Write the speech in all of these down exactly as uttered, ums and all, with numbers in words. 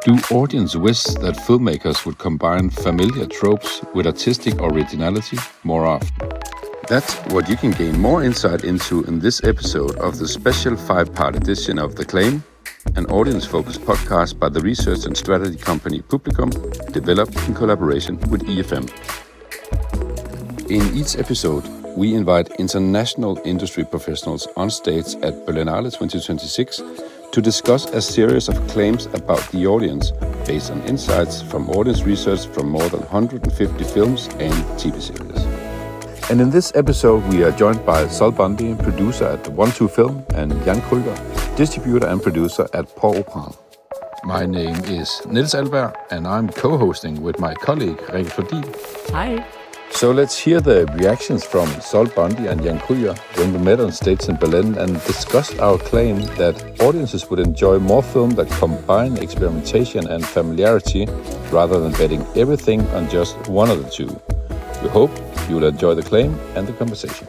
Do audience wish that filmmakers would combine familiar tropes with artistic originality more often? That's what you can gain more insight into in this episode of the special five-part edition of The Claim, an audience-focused podcast by the research and strategy company Publicum, developed in collaboration with E F M. In each episode, we invite international industry professionals on stage at Berlinale twenty twenty-six to discuss a series of claims about the audience based on insights from audience research from more than one hundred fifty films and T V series. And in this episode, we are joined by Sol Bundy, producer at One Two Film, and Jan Krüger, distributor and producer at Port-au-Prince. My name is Niels Alberg, and I'm co-hosting with my colleague Rikke Flodin. Hi. So let's hear the reactions from Sol Bundy and Jan Krüger when we met on stage in Berlin and discussed our claim that audiences would enjoy more films that combine experimentation and familiarity rather than betting everything on just one of the two. We hope you will enjoy the claim and the conversation.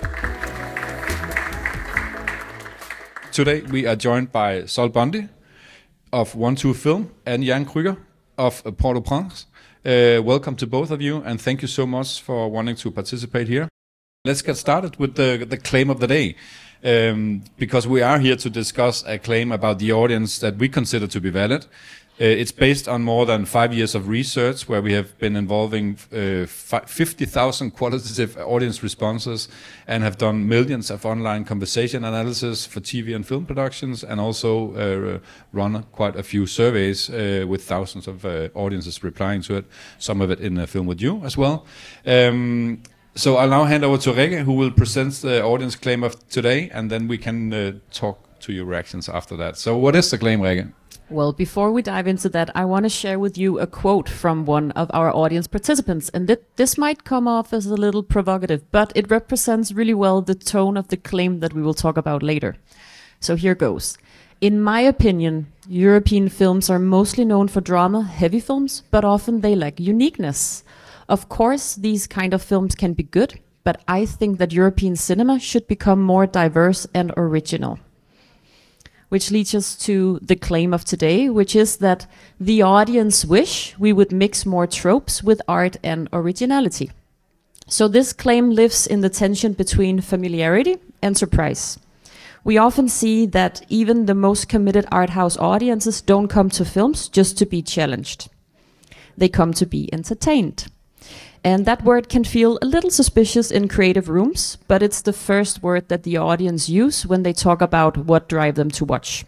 Today we are joined by Sol Bundy of One Two Film and Jan Krüger of Port-au-Prince. Uh, welcome to both of you, and thank you so much for wanting to participate here. Let's get started with the, the claim of the day, um, because we are here to discuss a claim about the audience that we consider to be valid. Uh, it's based on more than five years of research where we have been involving uh, fifty thousand qualitative audience responses and have done millions of online conversation analysis for T V and film productions, and also uh, run quite a few surveys uh, with thousands of uh, audiences replying to it, some of it in a film with you as well. Um, so I'll now hand over to Rikke, who will present the audience claim of today, and then we can uh, talk to your reactions after that. So what is the claim, Rikke? Well, before we dive into that, I want to share with you a quote from one of our audience participants. And th- this might come off as a little provocative, but it represents really well the tone of the claim that we will talk about later. So here goes. In my opinion, European films are mostly known for drama, heavy films, but often they lack uniqueness. Of course, these kind of films can be good, but I think that European cinema should become more diverse and original. Which leads us to the claim of today, which is that the audience wish we would mix more tropes with art and originality. So this claim lives in the tension between familiarity and surprise. We often see that even the most committed art house audiences don't come to films just to be challenged. They come to be entertained. And that word can feel a little suspicious in creative rooms, but it's the first word that the audience use when they talk about what drives them to watch.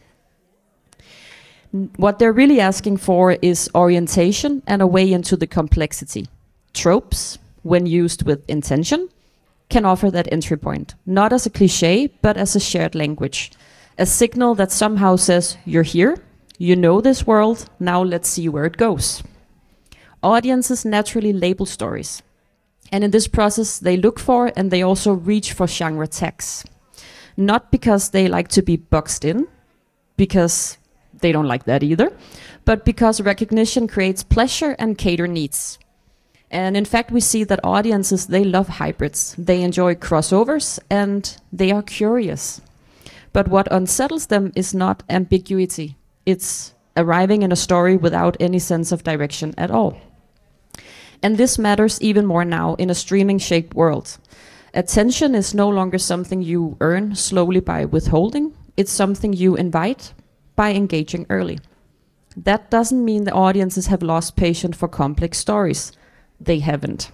N- what they're really asking for is orientation and a way into the complexity. Tropes, when used with intention, can offer that entry point, not as a cliche, but as a shared language. A signal that somehow says, you're here, you know this world, now let's see where it goes. Audiences naturally label stories. And in this process, they look for and they also reach for genre tags. Not because they like to be boxed in, because they don't like that either, but because recognition creates pleasure and cater needs. And in fact, we see that audiences, they love hybrids. They enjoy crossovers and they are curious. But what unsettles them is not ambiguity. It's arriving in a story without any sense of direction at all. And this matters even more now in a streaming-shaped world. Attention is no longer something you earn slowly by withholding. It's something you invite by engaging early. That doesn't mean the audiences have lost patience for complex stories. They haven't.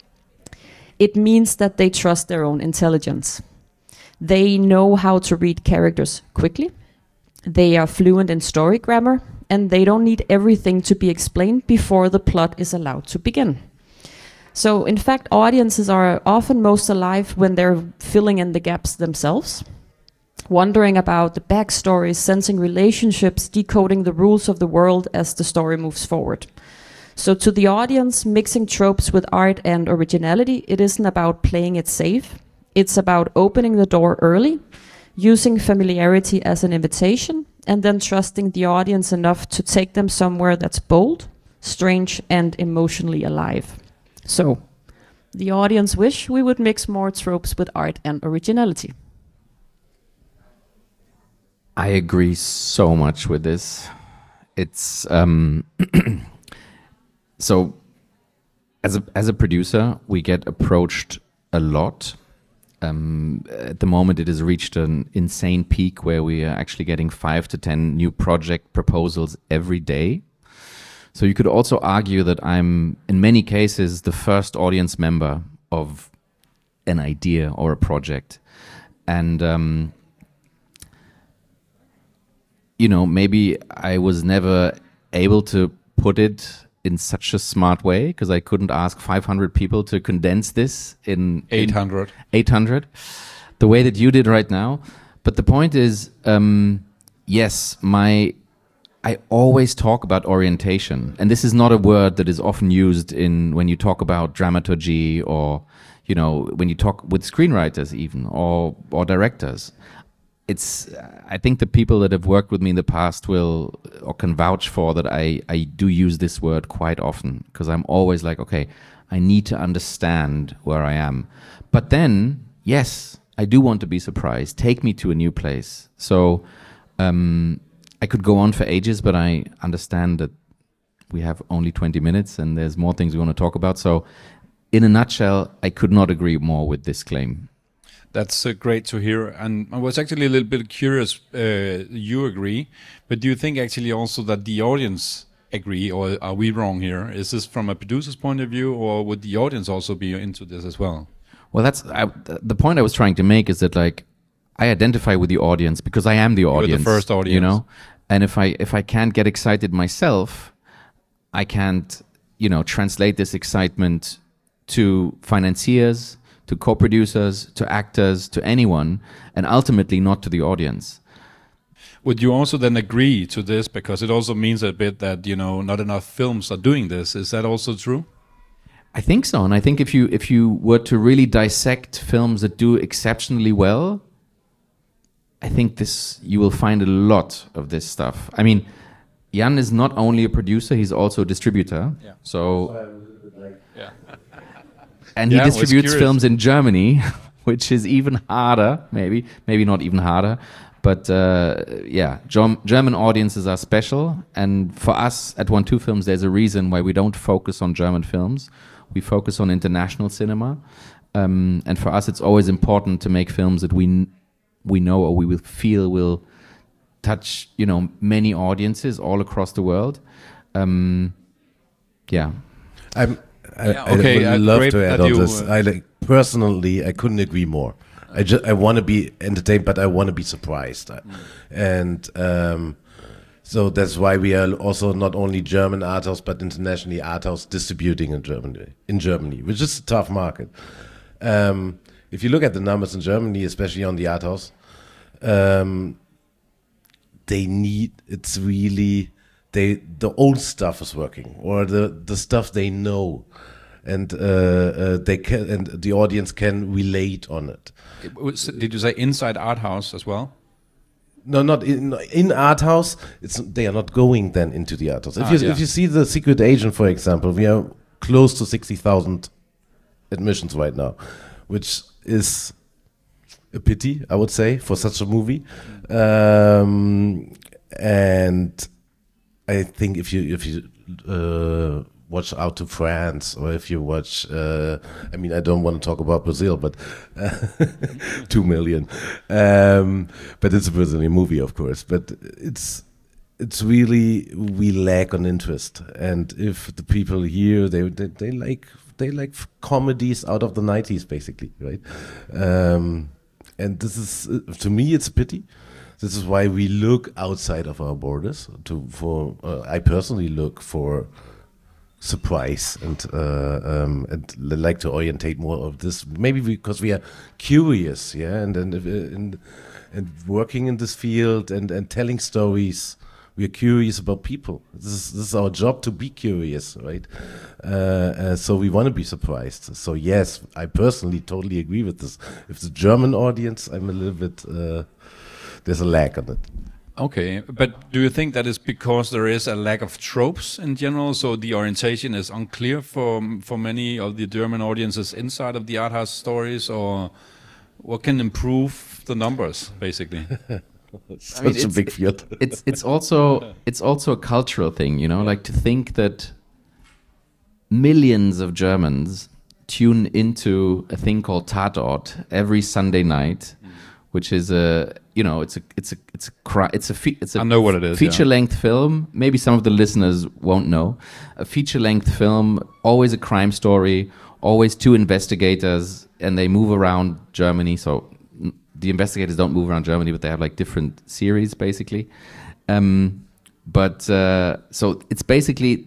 It means that they trust their own intelligence. They know how to read characters quickly. They are fluent in story grammar, and they don't need everything to be explained before the plot is allowed to begin. So, in fact, audiences are often most alive when they're filling in the gaps themselves, wondering about the backstories, sensing relationships, decoding the rules of the world as the story moves forward. So to the audience, mixing tropes with art and originality, it isn't about playing it safe. It's about opening the door early, using familiarity as an invitation, and then trusting the audience enough to take them somewhere that's bold, strange, and emotionally alive. So, the audience wish we would mix more tropes with art and originality. I agree so much with this. it's um, so as a as a producer, we get approached a lot. Um, at the moment, it has reached an insane peak where we are actually getting five to ten new project proposals every day. So you could also argue that I'm, in many cases, the first audience member of an idea or a project. And, um, you know, maybe I was never able to put it in such a smart way because I couldn't ask five hundred people to condense this in eight hundred. In eight hundred, the way that you did right now. But the point is, um, yes, my... I always talk about orientation, and this is not a word that is often used in when you talk about dramaturgy or, you know, when you talk with screenwriters even or or directors. It's I think the people that have worked with me in the past will or can vouch for that I, I do use this word quite often because I'm always like, okay, I need to understand where I am. But then, yes, I do want to be surprised. Take me to a new place. So um I could go on for ages, but I understand that we have only twenty minutes and there's more things we want to talk about. So in a nutshell, I could not agree more with this claim. That's uh, great to hear. And I was actually a little bit curious, uh, you agree, but do you think actually also that the audience agree, or are we wrong here? Is this from a producer's point of view, or would the audience also be into this as well? Well, that's I, the point I was trying to make is that, like, I identify with the audience because I am the audience. You're the first audience. You know? And if I if I can't get excited myself, I can't, you know, translate this excitement to financiers, to co-producers, to actors, to anyone, and ultimately not to the audience. Would you also then agree to this, because it also means a bit that, you know, not enough films are doing this? Is that also true? I think so, and I think if you if you were to really dissect films that do exceptionally well, I think this you will find a lot of this stuff. I mean, Jan is not only a producer; he's also a distributor. Yeah. So, yeah. and yeah, he distributes films in Germany, which is even harder. Maybe, maybe not even harder. But uh, yeah, Germ- German audiences are special, and for us at One Two Films, there's a reason why we don't focus on German films. We focus on international cinema, um, and for us, it's always important to make films that we n- we know or we will feel will touch, you know, many audiences all across the world. Um, yeah, I'm. I, yeah, okay, I would uh, love to add on you, this. uh, I like personally, I couldn't agree more. I just I want to be entertained, but I want to be surprised, mm. and um, so that's why we are also not only German art house but internationally art house distributing in Germany. In Germany, which is a tough market. Um, if you look at the numbers in Germany, especially on the art house, um, they need it's really they the old stuff is working or the the stuff they know. And uh, uh, they can, and the audience can relate on it. It was, did you say inside art house as well? No, not in in art house. It's they are not going then into the art house. If Ah, you yeah. if you see the Secret Agent, for example, we are close to sixty thousand admissions right now, which is a pity, I would say, for such a movie. Um, and I think if you if you uh, watch Out to France, or if you watch, uh, I mean, I don't want to talk about Brazil, but uh, two million. Um, but it's a Brazilian movie, of course. But it's it's really we lack on interest, and if the people here they they, they like they like comedies out of the nineties, basically, right? Um, and this is uh, to me, it's a pity. This is why we look outside of our borders. To for uh, I personally look for surprise and uh, um, and like to orientate more of this, maybe because we are curious, yeah, and and and, and working in this field and, and telling stories, we are curious about people. This is this is our job, to be curious, right? Uh, uh, so we want to be surprised. So yes, I personally totally agree with this. If the German audience, I'm a little bit uh, there's a lack on it. Okay, but do you think that is because there is a lack of tropes in general, so the orientation is unclear for for many of the German audiences inside of the art house stories, or what can improve the numbers, basically? Such I mean, a it's- big field. it's it's also it's also a cultural thing, you know, like to think that millions of Germans tune into a thing called Tatort every Sunday night, which is a you know it's a it's a it's a cri- it's a fe- it's a I know what it is, feature yeah. length film. Maybe some of the listeners won't know. A feature length film, always a crime story, always two investigators, and they move around Germany. So n- the investigators don't move around Germany, but they have like different series basically. Um, but uh, so it's basically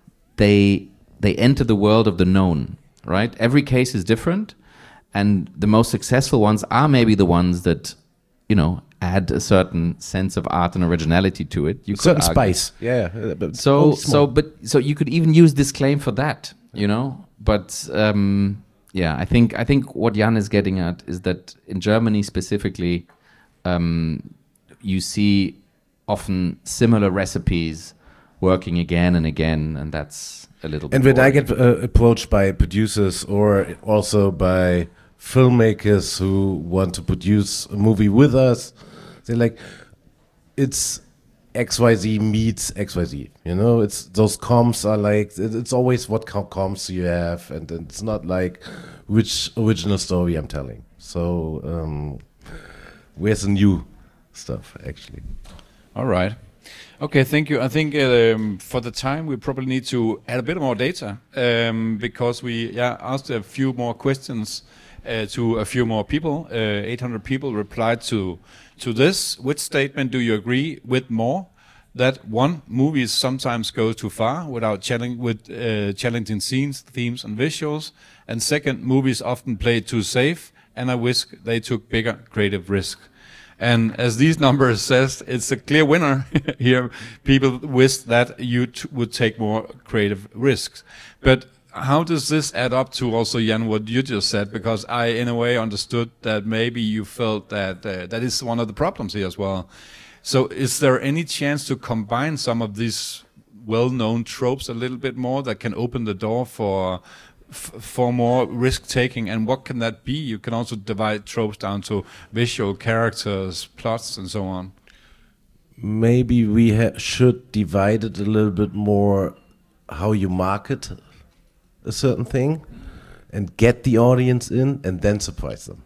they they enter the world of the known, right? Every case is different, and the most successful ones are maybe the ones that, you know, add a certain sense of art and originality to it. You could Certain argue. spice. Yeah. uh, But So only so small. but so you could even use this claim for that, you know. But um, yeah, I think I think what Jan is getting at is that in Germany specifically, um, you see often similar recipes working again and again, and that's a little bit. And when I boring. get uh, approached by producers or also by filmmakers who want to produce a movie with us, they're like, it's X Y Z meets X Y Z. You know, it's those comps are like, it- it's always what com- comps you have, and it's not like which original story I'm telling. So, um, where's the new stuff actually? All right. Okay, thank you. I think um, for the time we probably need to add a bit more data um, because we yeah asked a few more questions uh, to a few more people. Uh, eight hundred people replied to to this. Which statement do you agree with more? That one, movies sometimes go too far without challenge with uh, challenging scenes, themes, and visuals. And second, movies often play too safe, and I wish they took bigger creative risk. And as these numbers says, it's a clear winner here. People wish that you t- would take more creative risks. But how does this add up to also, Jan, what you just said? Because I, in a way, understood that maybe you felt that uh, that is one of the problems here as well. So is there any chance to combine some of these well-known tropes a little bit more that can open the door for f- for more risk-taking? And what can that be? You can also divide tropes down to visual characters, plots, and so on. Maybe we ha- should divide it a little bit more how you market a certain thing and get the audience in and then surprise them.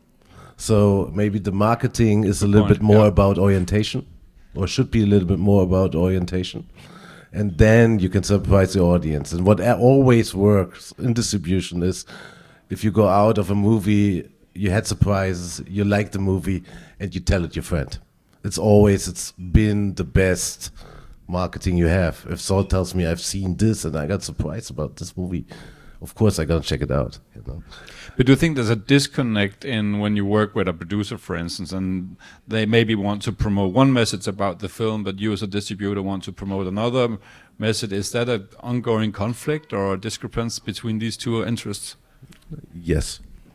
So maybe the marketing is a little point, bit more yeah. about orientation, or should be a little bit more about orientation. And then you can surprise the audience. And what a- always works in distribution is if you go out of a movie, you had surprises, you like the movie, and you tell it your friend. It's always, it's been the best marketing you have. If Saul tells me I've seen this and I got surprised about this movie, of course I gotta check it out. You know? But do you think there's a disconnect in when you work with a producer, for instance, and they maybe want to promote one message about the film, but you as a distributor want to promote another message? Is that an ongoing conflict or a discrepancy between these two interests? Yes.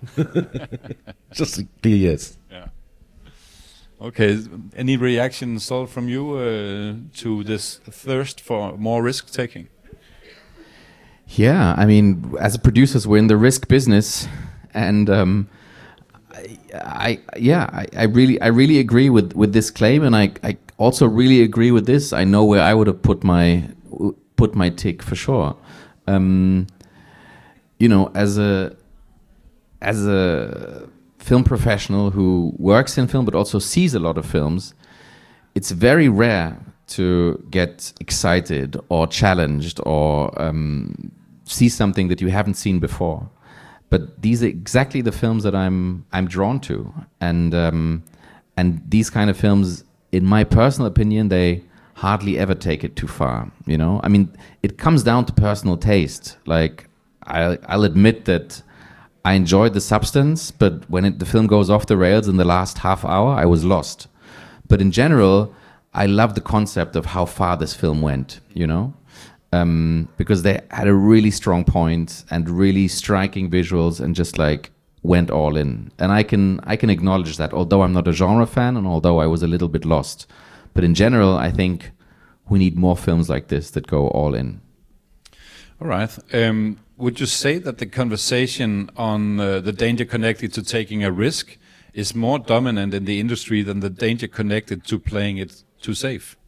Just a clear yes. Yeah. Okay. Any reaction, Saul, from you uh, to this thirst for more risk taking? Yeah, I mean, as producers, we're in the risk business, and um, I, I, yeah, I, I really, I really agree with, with this claim, and I, I also really agree with this. I know where I would have put my put my tick for sure. Um, you know, as a as a film professional who works in film but also sees a lot of films, it's very rare to get excited or challenged or um, see something that you haven't seen before. But these are exactly the films that I'm I'm drawn to, and um, and these kind of films, in my personal opinion, they hardly ever take it too far. You know, I mean, it comes down to personal taste. Like I, I'll admit that I enjoyed the substance, but when it, the film goes off the rails in the last half hour, I was lost. But in general, I love the concept of how far this film went, you know, um, because they had a really strong point and really striking visuals and just like went all in. And I can I can acknowledge that, although I'm not a genre fan and although I was a little bit lost. But in general, I think we need more films like this that go all in. All right. Um, would you say that the conversation on uh, the danger connected to taking a risk is more dominant in the industry than the danger connected to playing it too safe.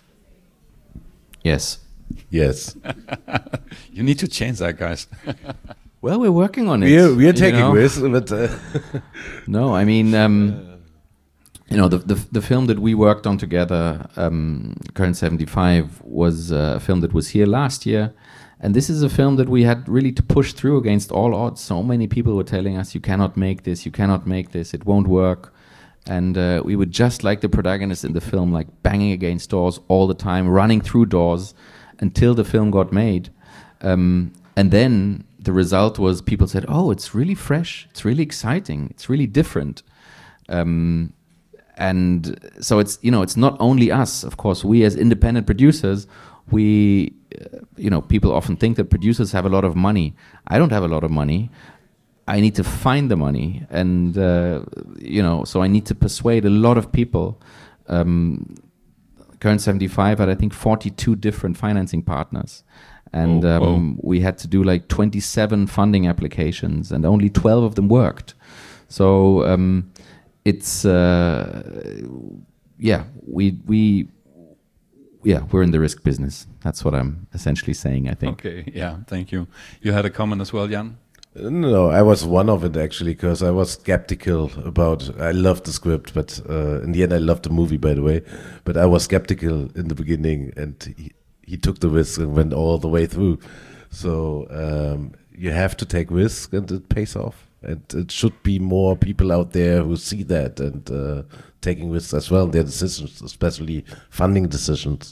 Yes. Yes. You need to change that, guys. Well, we're working on it. We are, we are taking know? risks, but uh, no, I mean, um, you know, the, the the film that we worked on together, um, Current seventy-five, was uh, a film that was here last year, and this is a film that we had really to push through against all odds. So many people were telling us, "You cannot make this. You cannot make this. It won't work." And uh, we would just like the protagonist in the film, like banging against doors all the time, running through doors until the film got made. Um, and then the result was people said, oh, it's really fresh. It's really exciting. It's really different. Um, and so it's, you know, it's not only us. Of course, we as independent producers, we, uh, you know, people often think that producers have a lot of money. I don't have a lot of money. I need to find the money, and uh, you know, so I need to persuade a lot of people. Um, Current seventy-five had, I think, forty-two different financing partners, and oh, um, oh. we had to do like twenty-seven funding applications, and only twelve of them worked. So um, it's uh, yeah, we we yeah, we're in the risk business. That's what I'm essentially saying, I think. Okay, yeah, thank you. You had a comment as well, Jan? No, I was one of it actually, because I was skeptical about. I loved the script, but uh, in the end, I loved the movie, by the way. But I was skeptical in the beginning, and he, he took the risk and went all the way through. So um, you have to take risk, and it pays off. And it should be more people out there who see that and uh, taking risks as well in their decisions, especially funding decisions.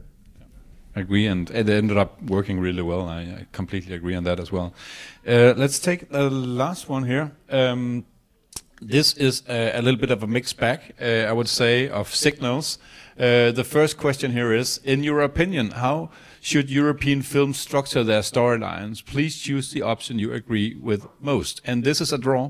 I agree, and it ended up working really well. I, I completely agree on that as well. Uh, let's take the last one here. Um, this is a, a little bit of a mixed bag, uh, I would say, of signals. Uh, the first question here is, in your opinion, how should European films structure their storylines? Please choose the option you agree with most. And this is a draw.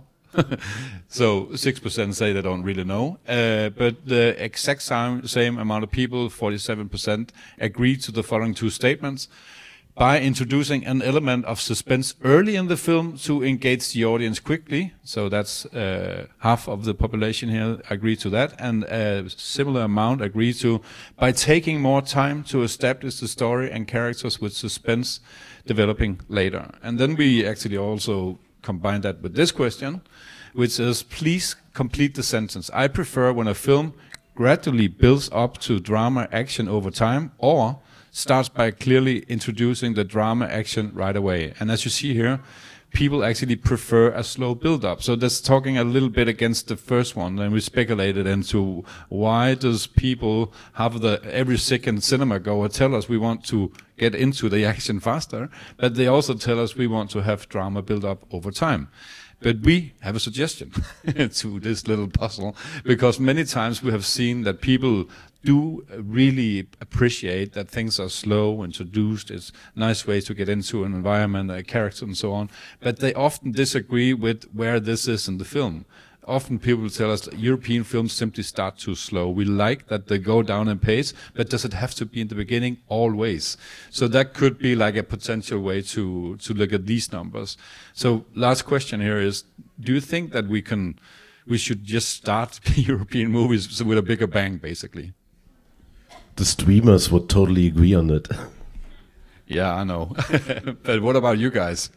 So six percent say they don't really know, uh, but the exact same, same amount of people, forty-seven percent, agree to the following two statements. By introducing an element of suspense early in the film to engage the audience quickly, so that's uh, half of the population here agree to that, and a similar amount agree to by taking more time to establish the story and characters with suspense developing later. And then we actually also combine that with this question, which is, please complete the sentence. I prefer when a film gradually builds up to drama action over time, or starts by clearly introducing the drama action right away. And as you see here, people actually prefer a slow build-up. So that's talking a little bit against the first one. And we speculated into why does people have the every second cinema goer tell us we want to get into the action faster, but they also tell us we want to have drama build up over time. But we have a suggestion to this little puzzle, because many times we have seen that people do really appreciate that things are slow, introduced, it's a nice way to get into an environment, a character and so on, but they often disagree with where this is in the film. Often people tell us that European films simply start too slow. We like that they go down in pace, but does it have to be in the beginning? Always. So that could be like a potential way to, to look at these numbers. So last question here is, do you think that we can, we should just start European movies with a bigger bang, basically? The streamers would totally agree on it. Yeah, I know. But what about you guys?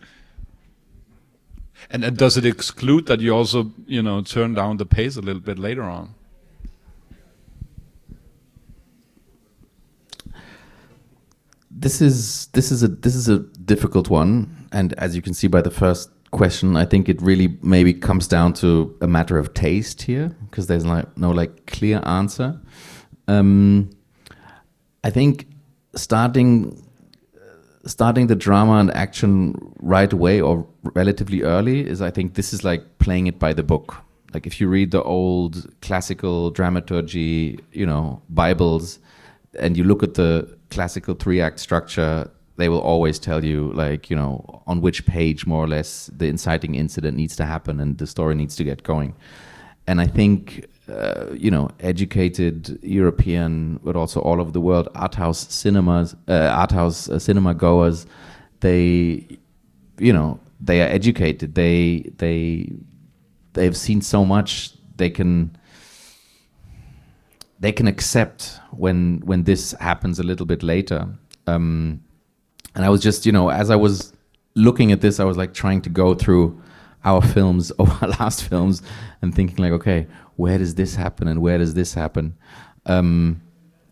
And, and does it exclude that you also, you know, turn down the pace a little bit later on? This is this is a this is a difficult one, and as you can see by the first question, I think it really maybe comes down to a matter of taste here, because there's like no like clear answer. Um, I think starting. Starting the drama and action right away or relatively early is, I think, this is like playing it by the book. Like if you read the old classical dramaturgy, you know, Bibles, and you look at the classical three-act structure, they will always tell you, like, you know, on which page more or less the inciting incident needs to happen and the story needs to get going. And I think, uh, you know, educated European, but also all over the world, art house cinemas, uh, art house uh, cinema goers, they, you know, they are educated. They they they've seen so much they can they can accept when when this happens a little bit later. Um, and I was just, you know, as I was looking at this, I was like trying to go through our films, our last films, and thinking like, okay, where does this happen and where does this happen? Um,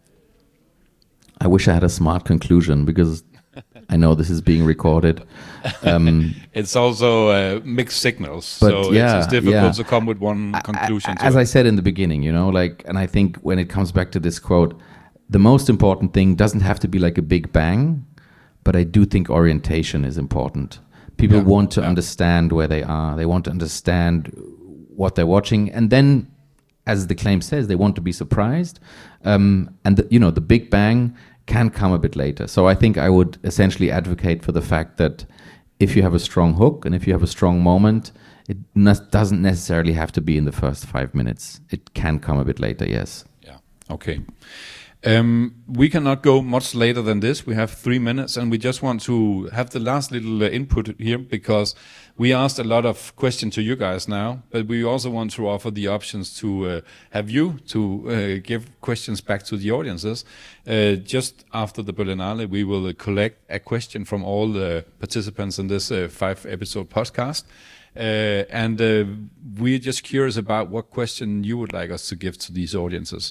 I wish I had a smart conclusion, because I know this is being recorded. Um, it's also uh, mixed signals, but so yeah, it's, it's difficult yeah. to come with one conclusion. I, I, as I said in the beginning, you know, like, and I think when it comes back to this quote, the most important thing doesn't have to be like a big bang, but I do think orientation is important. People yeah, want to yeah. understand where they are. They want to understand what they're watching, and then, as the claim says, they want to be surprised. Um, and the, you know, the big bang can come a bit later. So I think I would essentially advocate for the fact that if you have a strong hook and if you have a strong moment, it ne- doesn't necessarily have to be in the first five minutes. It can come a bit later, yes. Yeah, okay. Um, we cannot go much later than this. We have three minutes, and we just want to have the last little uh, input here, because we asked a lot of questions to you guys now, but we also want to offer the options to uh, have you to uh, give questions back to the audiences. Uh, just after the Berlinale, we will uh, collect a question from all the participants in this uh, five-episode podcast. Uh, and uh, we're just curious about what question you would like us to give to these audiences.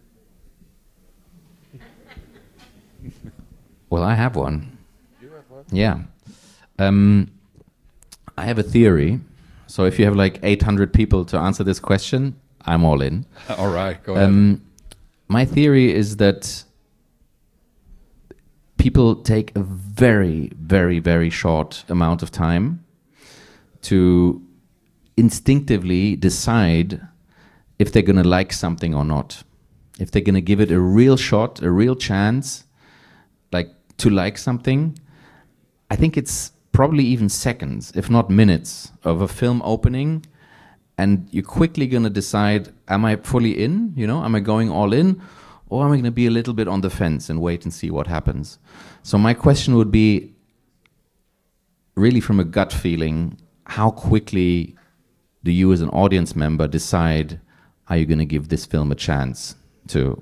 Well, I have one. You have one? Yeah. Um, I have a theory. So if you have like eight hundred people to answer this question, I'm all in. All right, go ahead. Um, my theory is that people take a very, very, very short amount of time to instinctively decide if they're going to like something or not. If they're going to give it a real shot, a real chance, like to like something. I think it's probably even seconds, if not minutes, of a film opening, and you're quickly going to decide, am I fully in? You know, am I going all in? Or am I going to be a little bit on the fence and wait and see what happens? So my question would be, really from a gut feeling, how quickly do you as an audience member decide, are you going to give this film a chance to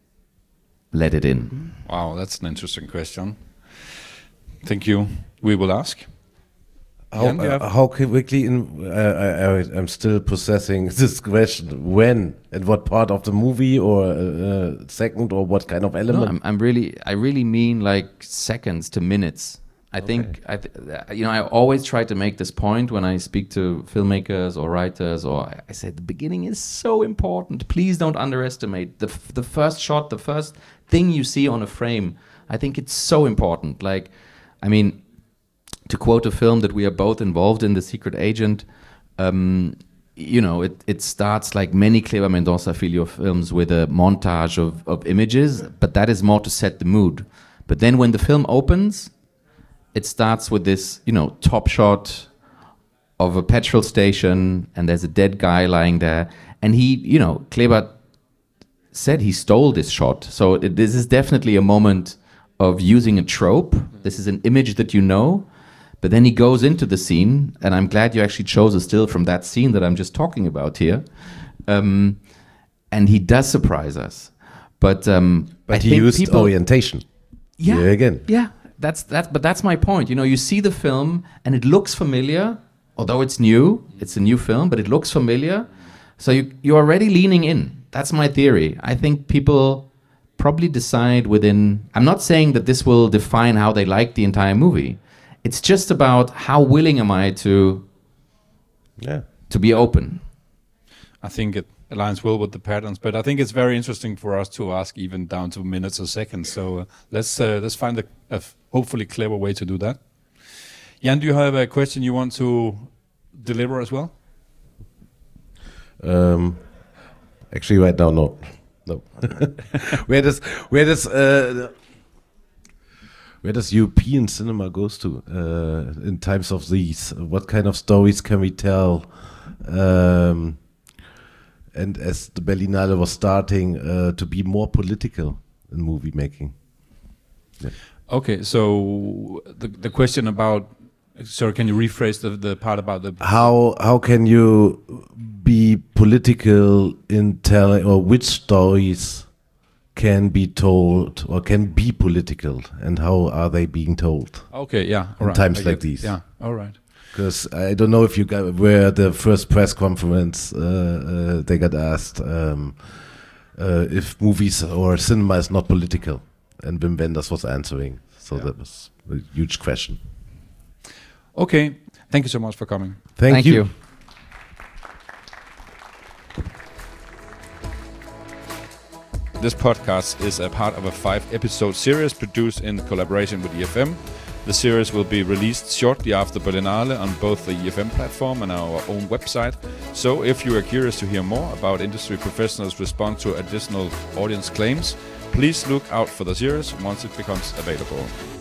let it in? Wow, that's an interesting question. Thank you. We will ask. How, Jan, you have- uh, how quickly, in, uh, I, I, I'm still processing this question, when, and what part of the movie, or uh, second, or what kind of No, element? I'm, I'm really, I really mean like seconds to minutes. I think, I th- you know, I always try to make this point when I speak to filmmakers or writers, or I, I say the beginning is so important. Please don't underestimate the f- the first shot, the first thing you see on a frame. I think it's so important. Like, I mean, to quote a film that we are both involved in, The Secret Agent, um, you know, it, it starts like many Kleber Mendonça Filho films with a montage of, of images, but that is more to set the mood. But then when the film opens, it starts with this, you know, top shot of a petrol station, and there's a dead guy lying there. And he, you know, Kleber said he stole this shot. So it, this is definitely a moment of using a trope. This is an image that you know. But then he goes into the scene, and I'm glad you actually chose a still from that scene that I'm just talking about here. Um, and he does surprise us. But um, but I he think used people, orientation. yeah, Here again. yeah. That's that, but that's my point. You know, you see the film and it looks familiar, although it's new. It's a new film, but it looks familiar. So you you're already leaning in. That's my theory. I think people probably decide within. I'm not saying that this will define how they like the entire movie. It's just about how willing am I to, Yeah. to be open. I think it aligns well with the patterns, but I think it's very interesting for us to ask even down to minutes or seconds. So uh, let's uh, let's find a, a f- hopefully clever way to do that. Jan, do you have a question you want to deliver as well? Um, actually, right now, no, no. where does where does uh, where does European cinema goes to uh, in times of these? What kind of stories can we tell? Um, and as the Berlinale was starting uh, to be more political in movie making. Yeah. Okay, so the the question about, sorry, can you rephrase the, the part about the How how can you be be political in telling, or which stories can be told or can be political, and how are they being told? Okay, yeah. In right, times I like get- these. Yeah, all right. Because I don't know if you got where the first press conference uh, uh, they got asked um, uh, if movies or cinema is not political, and Wim Wenders was answering. So Yeah. that was a huge question. Okay, thank you so much for coming. Thank, Thank you. you. This podcast is a part of a five-episode series produced in collaboration with E F M. The series will be released shortly after Berlinale on both the E F M platform and our own website. So if you are curious to hear more about industry professionals' response to additional audience claims, please look out for the series once it becomes available.